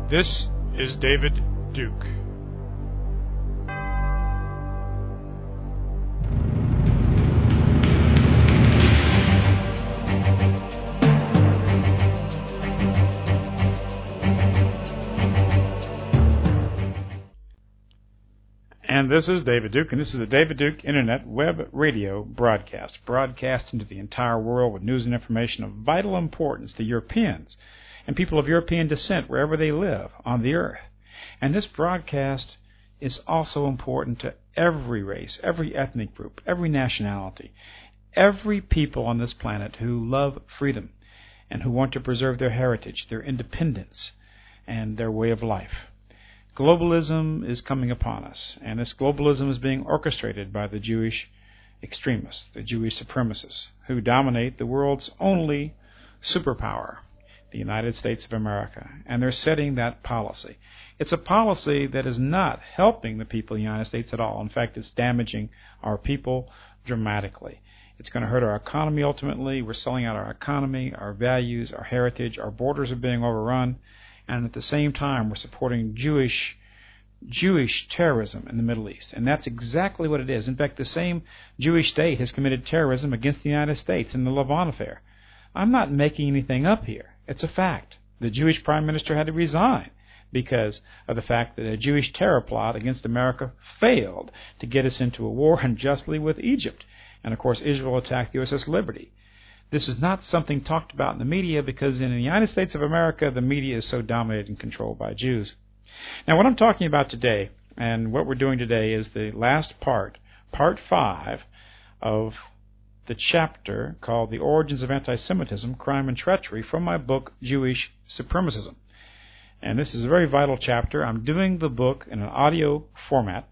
This is David Duke. And this is David Duke, and this is the David Duke Internet Web Radio broadcast into the entire world with news and information of vital importance to Europeans and people of European descent wherever they live on the earth. And this broadcast is also important to every race, every ethnic group, every nationality, every people on this planet who love freedom and who want to preserve their heritage, their independence, and their way of life. Globalism is coming upon us, and this globalism is being orchestrated by the Jewish extremists, the Jewish supremacists, who dominate the world's only superpower, the United States of America, and they're setting that policy. It's a policy that is not helping the people of the United States at all. In fact, it's damaging our people dramatically. It's going to hurt our economy ultimately. We're selling out our economy, our values, our heritage. Our borders are being overrun. And at the same time, we're supporting Jewish terrorism in the Middle East. And that's exactly what it is. In fact, the same Jewish state has committed terrorism against the United States in the Lavon affair. I'm not making anything up here. It's a fact. The Jewish prime minister had to resign because of the fact that a Jewish terror plot against America failed to get us into a war unjustly with Egypt. And, of course, Israel attacked the USS Liberty. This is not something talked about in the media because in the United States of America, the media is so dominated and controlled by Jews. Now, what I'm talking about today, and what we're doing today, is the last part 5 of the chapter called The Origins of Anti-Semitism, Crime and Treachery, from my book, Jewish Supremacism. And this is a very vital chapter. I'm doing the book in an audio format,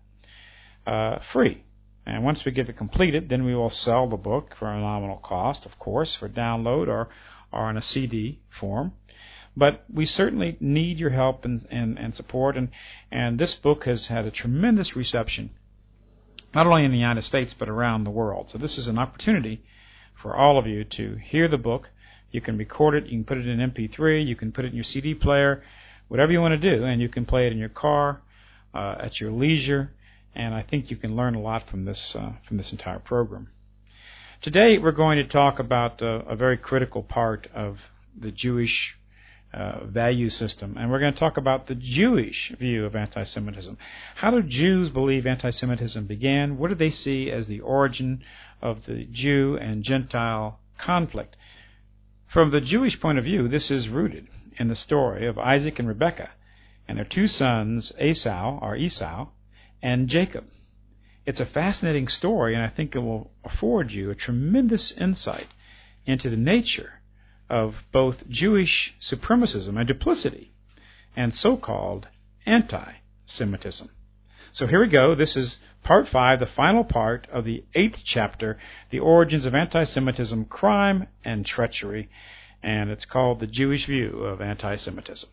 free. And once we get it completed, then we will sell the book for a nominal cost, of course, for download or in a CD form. But we certainly need your help and support. And this book has had a tremendous reception, not only in the United States, but around the world. So this is an opportunity for all of you to hear the book. You can record it. You can put it in MP3. You can put it in your CD player, whatever you want to do. And you can play it in your car, at your leisure. And I think you can learn a lot from this entire program. Today we're going to talk about a very critical part of the Jewish value system, and we're going to talk about the Jewish view of anti-Semitism. How do Jews believe anti-Semitism began? What do they see as the origin of the Jew and Gentile conflict? From the Jewish point of view, this is rooted in the story of Isaac and Rebekah and their two sons, Esau, and Jacob. It's a fascinating story, and I think it will afford you a tremendous insight into the nature of both Jewish supremacism and duplicity and so-called anti-Semitism. So here we go. This is part 5, the final part of the 8th chapter, The Origins of Anti-Semitism, Crime and Treachery, and it's called The Jewish View of Anti-Semitism.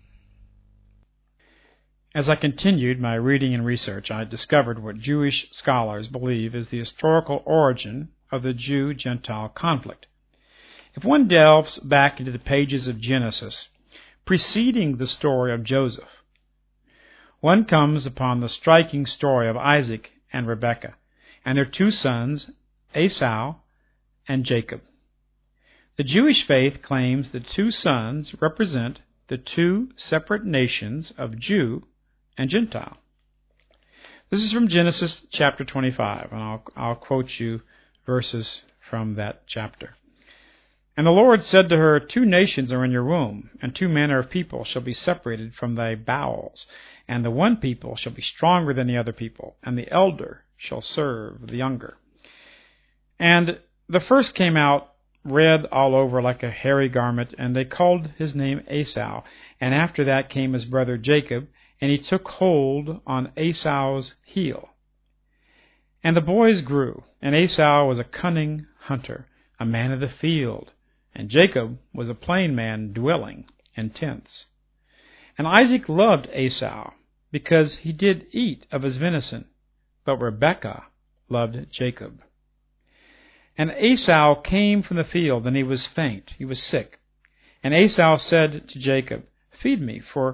As I continued my reading and research, I discovered what Jewish scholars believe is the historical origin of the Jew-Gentile conflict. If one delves back into the pages of Genesis, preceding the story of Joseph, one comes upon the striking story of Isaac and Rebekah and their two sons, Esau and Jacob. The Jewish faith claims the two sons represent the two separate nations of Jew and Gentile. This is from Genesis chapter 25, and I'll quote you verses from that chapter. And the Lord said to her, 2 nations are in your womb, and 2 manner of people shall be separated from thy bowels, and the one people shall be stronger than the other people, and the elder shall serve the younger. And the first came out red all over like a hairy garment, and they called his name Esau. And after that came his brother Jacob, and he took hold on Esau's heel. And the boys grew, and Esau was a cunning hunter, a man of the field, and Jacob was a plain man dwelling in tents. And Isaac loved Esau, because he did eat of his venison, but Rebekah loved Jacob. And Esau came from the field, and he was faint, he was sick. And Esau said to Jacob, Feed me, for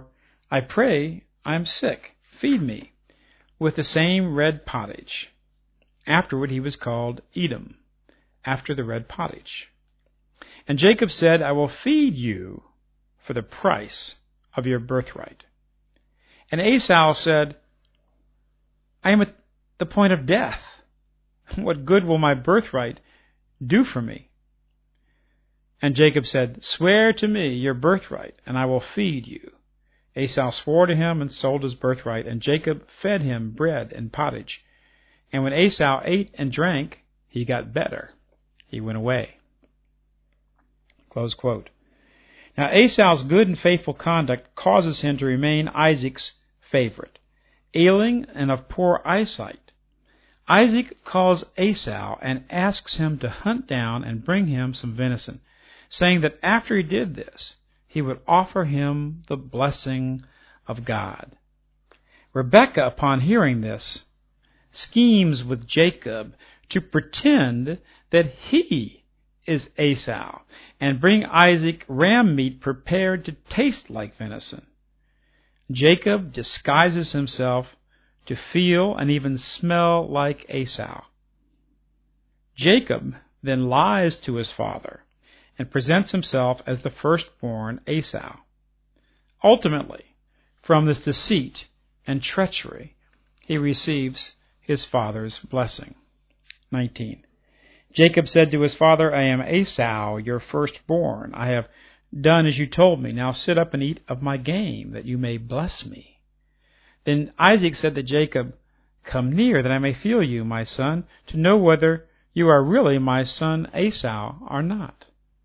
I pray, I am sick. Feed me with the same red pottage. Afterward he was called Edom, after the red pottage. And Jacob said, I will feed you for the price of your birthright. And Esau said, I am at the point of death. What good will my birthright do for me? And Jacob said, swear to me your birthright, and I will feed you. Esau swore to him and sold his birthright, and Jacob fed him bread and pottage. And when Esau ate and drank, he got better. He went away. Close quote. Now Esau's good and faithful conduct causes him to remain Isaac's favorite. Ailing and of poor eyesight, Isaac calls Esau and asks him to hunt down and bring him some venison, saying that after he did this, he would offer him the blessing of God. Rebekah, upon hearing this, schemes with Jacob to pretend that he is Esau and bring Isaac ram meat prepared to taste like venison. Jacob disguises himself to feel and even smell like Esau. Jacob then lies to his father and presents himself as the firstborn Esau. Ultimately, from this deceit and treachery, he receives his father's blessing. 19. Jacob said to his father, I am Esau, your firstborn. I have done as you told me. Now sit up and eat of my game, that you may bless me. Then Isaac said to Jacob, come near, that I may feel you, my son, to know whether you are really my son Esau or not.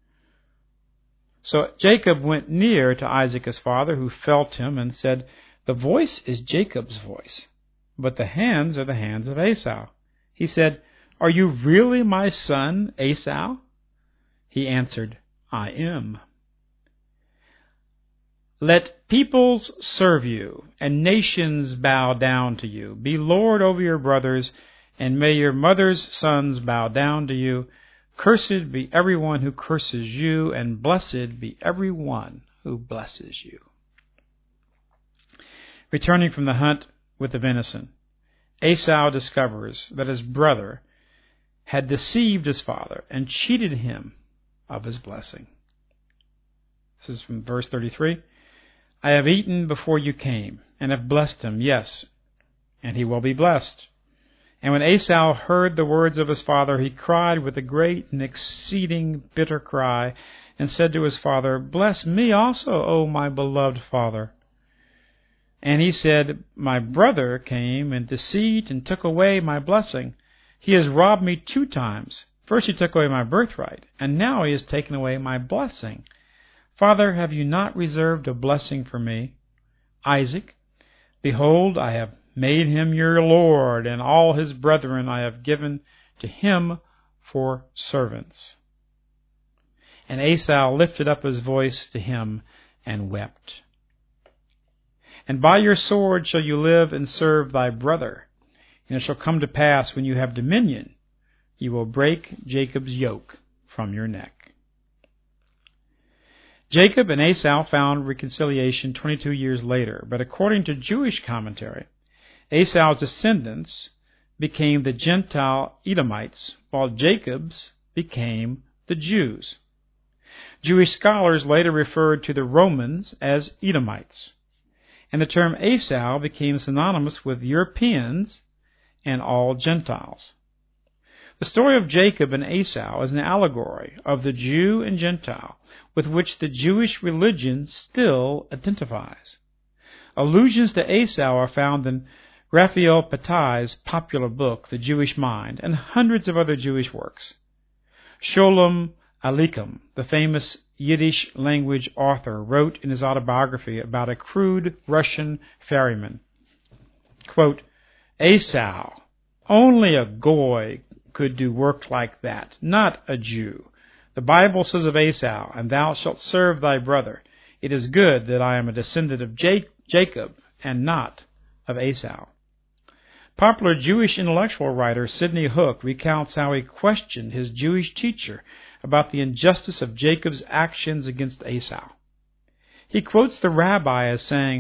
So Jacob went near to Isaac his father, who felt him, and said, the voice is Jacob's voice, but the hands are the hands of Esau. He said, are you really my son Esau? He answered, I am. Let peoples serve you, and nations bow down to you. Be lord over your brothers, and may your mother's sons bow down to you. Cursed be everyone who curses you, and blessed be everyone who blesses you. Returning from the hunt with the venison, Esau discovers that his brother had deceived his father and cheated him of his blessing. This is from verse 33. I have eaten before you came, and have blessed him, yes, and he will be blessed. And when Esau heard the words of his father, he cried with a great and exceeding bitter cry, and said to his father, bless me also, O my beloved father. And he said, my brother came in deceit and took away my blessing. He has robbed me 2 times. First he took away my birthright, and now he has taken away my blessing. Father, have you not reserved a blessing for me? Isaac, behold, I have made him your lord, and all his brethren I have given to him for servants. And Esau lifted up his voice to him and wept. And by your sword shall you live and serve thy brother. And it shall come to pass, when you have dominion, you will break Jacob's yoke from your neck. Jacob and Esau found reconciliation 22 years later, but according to Jewish commentary, Esau's descendants became the Gentile Edomites, while Jacob's became the Jews. Jewish scholars later referred to the Romans as Edomites, and the term Esau became synonymous with Europeans and all Gentiles. The story of Jacob and Esau is an allegory of the Jew and Gentile with which the Jewish religion still identifies. Allusions to Esau are found in Raphael Pattai's popular book, The Jewish Mind, and hundreds of other Jewish works. Sholem Aleichem, the famous Yiddish language author, wrote in his autobiography about a crude Russian ferryman, quote, Esau, only a goy could do work like that, not a Jew. The Bible says of Esau, and thou shalt serve thy brother. It is good that I am a descendant of Jacob and not of Esau. Popular Jewish intellectual writer Sidney Hook recounts how he questioned his Jewish teacher about the injustice of Jacob's actions against Esau. He quotes the rabbi as saying,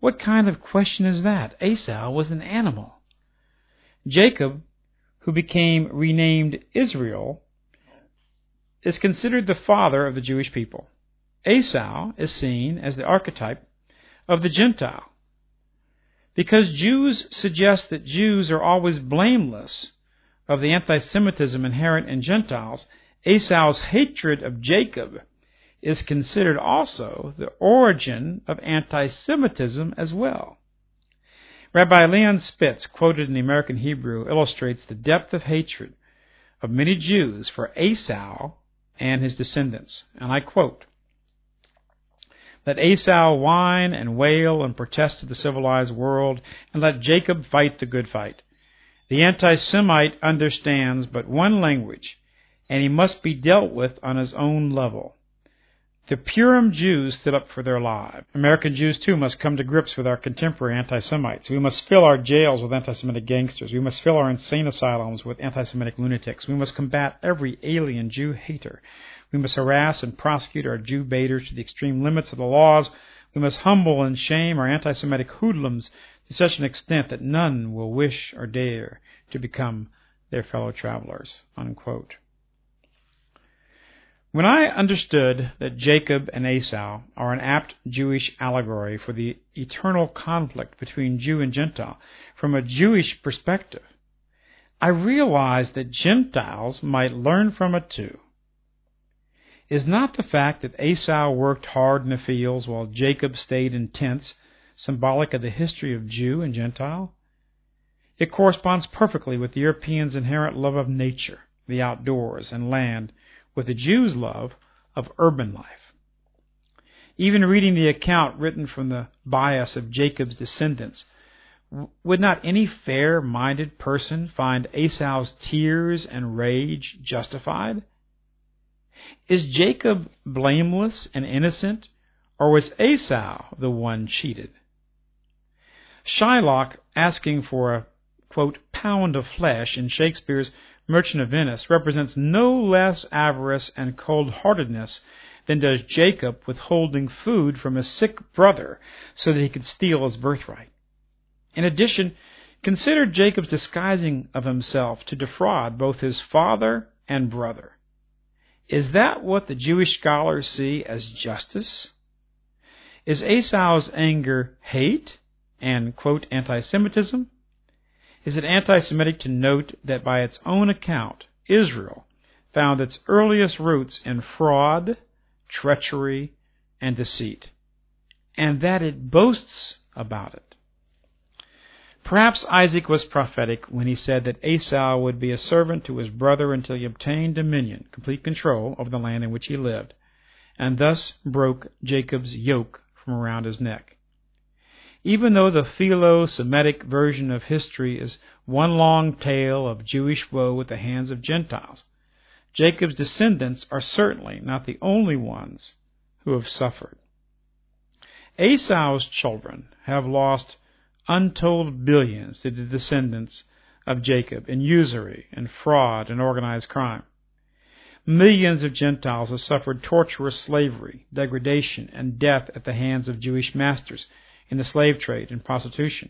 What kind of question is that? Esau was an animal. Jacob, who became renamed Israel, is considered the father of the Jewish people. Esau is seen as the archetype of the Gentile. Because Jews suggest that Jews are always blameless of the anti-Semitism inherent in Gentiles, Esau's hatred of Jacob is considered also the origin of anti-Semitism as well. Rabbi Leon Spitz, quoted in the American Hebrew, illustrates the depth of hatred of many Jews for Esau and his descendants. And I quote, "Let Esau whine and wail and protest to the civilized world, and let Jacob fight the good fight. The anti-Semite understands but one language, and he must be dealt with on his own level. The Purim Jews stood up for their lives. American Jews, too, must come to grips with our contemporary anti-Semites. We must fill our jails with anti-Semitic gangsters. We must fill our insane asylums with anti-Semitic lunatics. We must combat every alien Jew hater. We must harass and prosecute our Jew baiters to the extreme limits of the laws. We must humble and shame our anti-Semitic hoodlums to such an extent that none will wish or dare to become their fellow travelers." Unquote. When I understood that Jacob and Esau are an apt Jewish allegory for the eternal conflict between Jew and Gentile from a Jewish perspective, I realized that Gentiles might learn from it too. Is not the fact that Esau worked hard in the fields while Jacob stayed in tents symbolic of the history of Jew and Gentile? It corresponds perfectly with the European's inherent love of nature, the outdoors, and land, with the Jew's love of urban life. Even reading the account written from the bias of Jacob's descendants, would not any fair-minded person find Esau's tears and rage justified? Is Jacob blameless and innocent, or was Esau the one cheated? Shylock, asking for a, quote, pound of flesh in Shakespeare's Merchant of Venice, represents no less avarice and cold-heartedness than does Jacob withholding food from a sick brother so that he could steal his birthright. In addition, consider Jacob's disguising of himself to defraud both his father and brother. Is that what the Jewish scholars see as justice? Is Esau's anger hate and, quote, anti-Semitism? Is it anti-Semitic to note that by its own account, Israel found its earliest roots in fraud, treachery, and deceit, and that it boasts about it? Perhaps Isaac was prophetic when he said that Esau would be a servant to his brother until he obtained dominion, complete control over the land in which he lived, and thus broke Jacob's yoke from around his neck. Even though the Philo-Semitic version of history is one long tale of Jewish woe at the hands of Gentiles, Jacob's descendants are certainly not the only ones who have suffered. Esau's children have lost untold billions to the descendants of Jacob in usury and fraud and organized crime. Millions of Gentiles have suffered torturous slavery, degradation, and death at the hands of Jewish masters in the slave trade and prostitution.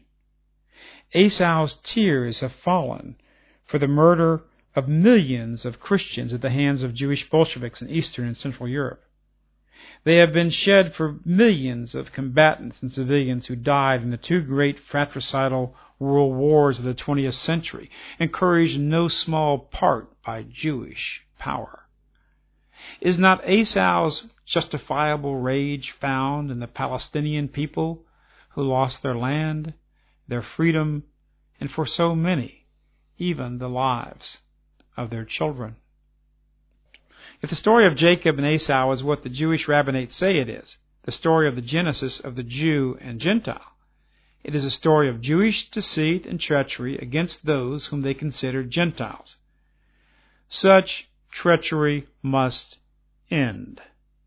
Esau's tears have fallen for the murder of millions of Christians at the hands of Jewish Bolsheviks in Eastern and Central Europe. They have been shed for millions of combatants and civilians who died in the two great fratricidal world wars of the 20th century, encouraged in no small part by Jewish power. Is not Esau's justifiable rage found in the Palestinian people who lost their land, their freedom, and for so many, even the lives of their children? If the story of Jacob and Esau is what the Jewish rabbinates say it is, the story of the genesis of the Jew and Gentile, it is a story of Jewish deceit and treachery against those whom they consider Gentiles. Such treachery must end.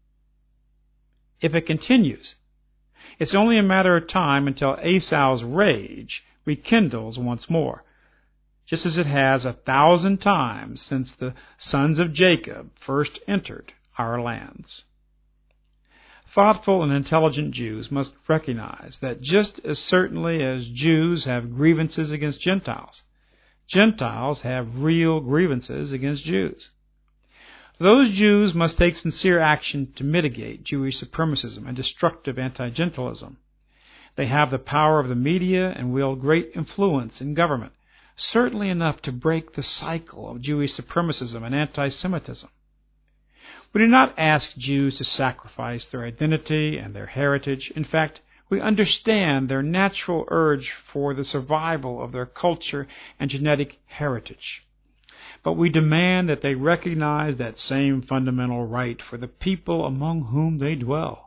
If it continues, it's only a matter of time until Esau's rage rekindles once more, just as it has 1,000 times since the sons of Jacob first entered our lands. Thoughtful and intelligent Jews must recognize that just as certainly as Jews have grievances against Gentiles, Gentiles have real grievances against Jews. Those Jews must take sincere action to mitigate Jewish supremacism and destructive anti-Gentilism. They have the power of the media and wield great influence in government, certainly enough to break the cycle of Jewish supremacism and anti-Semitism. We do not ask Jews to sacrifice their identity and their heritage. In fact, we understand their natural urge for the survival of their culture and genetic heritage. But we demand that they recognize that same fundamental right for the people among whom they dwell.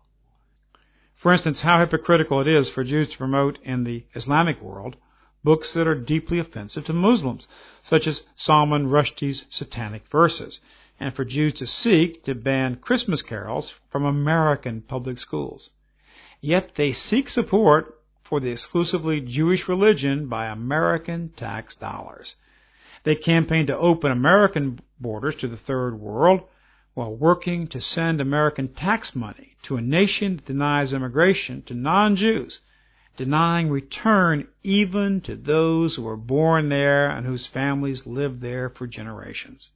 For instance, how hypocritical it is for Jews to promote in the Islamic world books that are deeply offensive to Muslims, such as Salman Rushdie's satanic verses, and for Jews to seek to ban Christmas carols from American public schools. Yet they seek support for the exclusively Jewish religion by American tax dollars. They campaign to open American borders to the Third World while working to send American tax money to a nation that denies immigration to non-Jews, denying return even to those who were born there and whose families lived there for generations.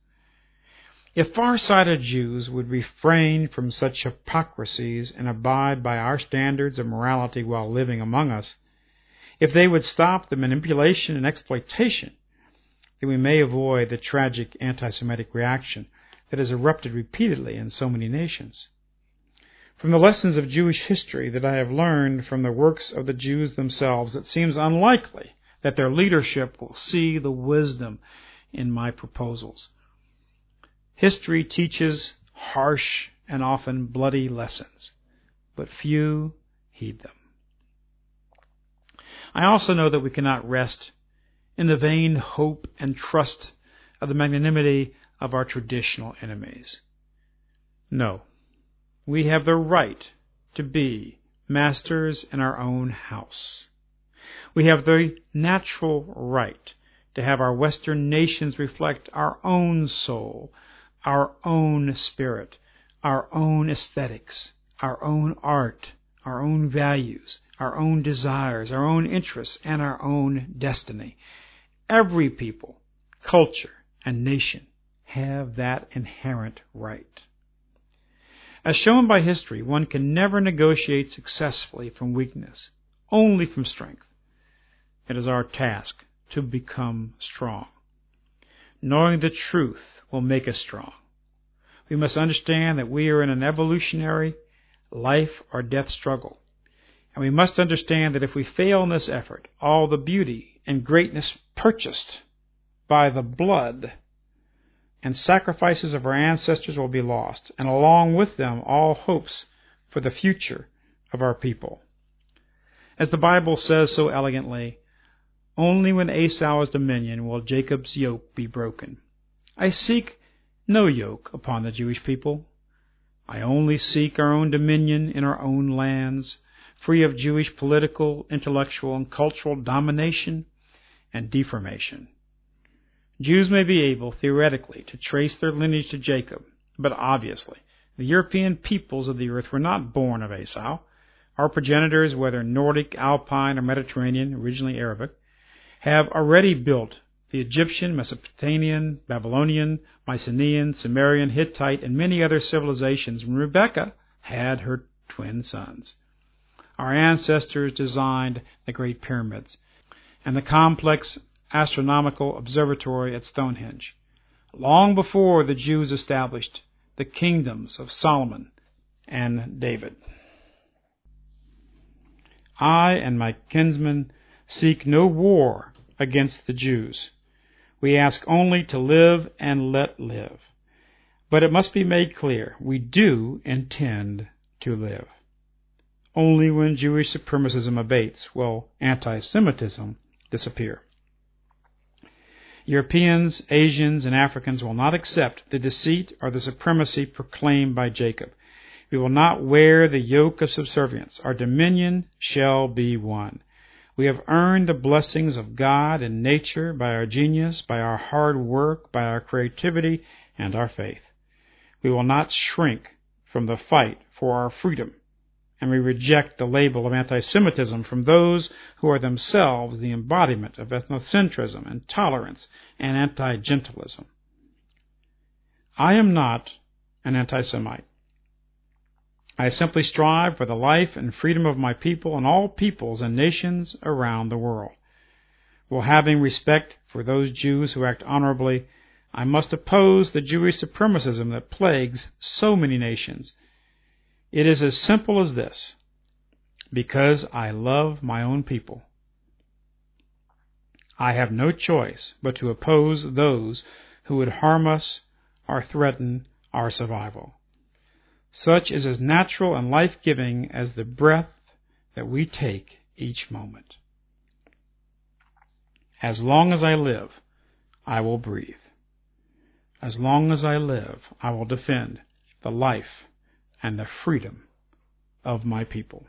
If far-sighted Jews would refrain from such hypocrisies and abide by our standards of morality while living among us, if they would stop the manipulation and exploitation, then we may avoid the tragic anti-Semitic reaction that has erupted repeatedly in so many nations. From the lessons of Jewish history that I have learned from the works of the Jews themselves, it seems unlikely that their leadership will see the wisdom in my proposals. History teaches harsh and often bloody lessons, but few heed them. I also know that we cannot rest in the vain hope and trust of the magnanimity of our traditional enemies. No, we have the right to be masters in our own house. We have the natural right to have our Western nations reflect our own soul, our own spirit, our own aesthetics, our own art, our own values, our own desires, our own interests, and our own destiny. Every people, culture, and nation have that inherent right. As shown by history, one can never negotiate successfully from weakness, only from strength. It is our task to become strong. Knowing the truth will make us strong. We must understand that we are in an evolutionary life or death struggle. And we must understand that if we fail in this effort, all the beauty and greatness purchased by the blood and sacrifices of our ancestors will be lost, and along with them all hopes for the future of our people. As the Bible says so elegantly, only when Esau has dominion will Jacob's yoke be broken. I seek no yoke upon the Jewish people. I only seek our own dominion in our own lands, free of Jewish political, intellectual, and cultural domination and deformation. Jews may be able, theoretically, to trace their lineage to Jacob, but obviously, the European peoples of the earth were not born of Esau. Our progenitors, whether Nordic, Alpine, or Mediterranean, originally Arabic, have already built the Egyptian, Mesopotamian, Babylonian, Mycenaean, Sumerian, Hittite, and many other civilizations when Rebekah had her twin sons. Our ancestors designed the Great Pyramids and the complex astronomical observatory at Stonehenge, long before the Jews established the kingdoms of Solomon and David. I and my kinsmen seek no war against the Jews. We ask only to live and let live. But it must be made clear, we do intend to live. Only when Jewish supremacism abates will anti-Semitism disappear. Europeans, Asians, and Africans will not accept the deceit or the supremacy proclaimed by Jacob. We will not wear the yoke of subservience. Our dominion shall be one. We have earned the blessings of God and nature by our genius, by our hard work, by our creativity, and our faith. We will not shrink from the fight for our freedom and we reject the label of anti-Semitism from those who are themselves the embodiment of ethnocentrism, intolerance, and anti-gentilism. I am not an anti-Semite. I simply strive for the life and freedom of my people and all peoples and nations around the world. While having respect for those Jews who act honorably, I must oppose the Jewish supremacism that plagues so many nations. It is as simple as this: because I love my own people. I have no choice but to oppose those who would harm us or threaten our survival. Such is as natural and life-giving as the breath that we take each moment. As long as I live, I will breathe. As long as I live, I will defend the life and the freedom of my people.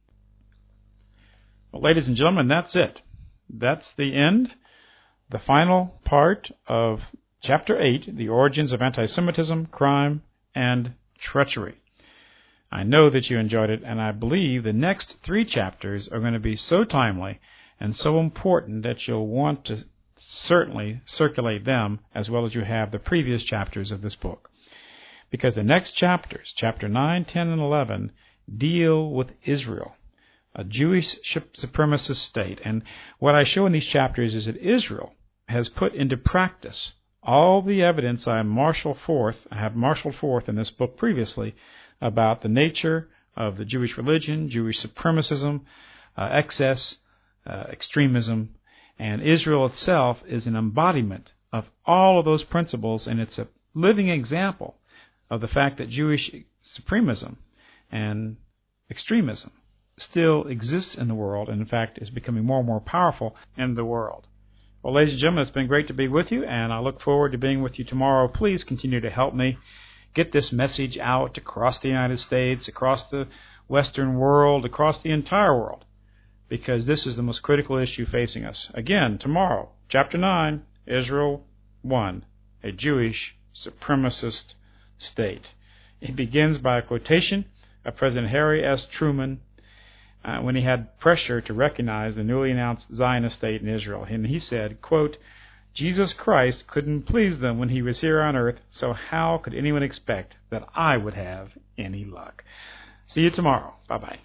Well, ladies and gentlemen, that's it. That's the end, the final part of Chapter 8, The Origins of Anti-Semitism, Crime, and Treachery. I know that you enjoyed it, and I believe the next 3 chapters are going to be so timely and so important that you'll want to certainly circulate them as well as you have the previous chapters of this book. Because the next chapters, chapter 9, 10, and 11, deal with Israel, a Jewish supremacist state. And what I show in these chapters is that Israel has put into practice all the evidence I have marshaled forth in this book previously about the nature of the Jewish religion, Jewish supremacism, excess, extremism, and Israel itself is an embodiment of all of those principles, and it's a living example of the fact that Jewish supremacism and extremism still exists in the world, and in fact is becoming more and more powerful in the world. Well, ladies and gentlemen, it's been great to be with you, and I look forward to being with you tomorrow. Please continue to help me get this message out across the United States, across the Western world, across the entire world, because this is the most critical issue facing us. Again, tomorrow, Chapter 9, Israel 1, a Jewish supremacist state. It begins by a quotation of President Harry S. Truman when he had pressure to recognize the newly announced Zionist state in Israel. And he said, quote, "Jesus Christ couldn't please them when he was here on earth, so how could anyone expect that I would have any luck?" See you tomorrow. Bye-bye.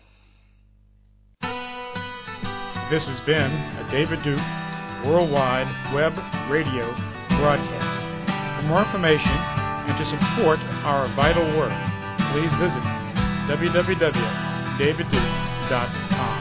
This has been a David Duke Worldwide Web Radio broadcast. For more information and to support our vital work, please visit www.davidduke.com.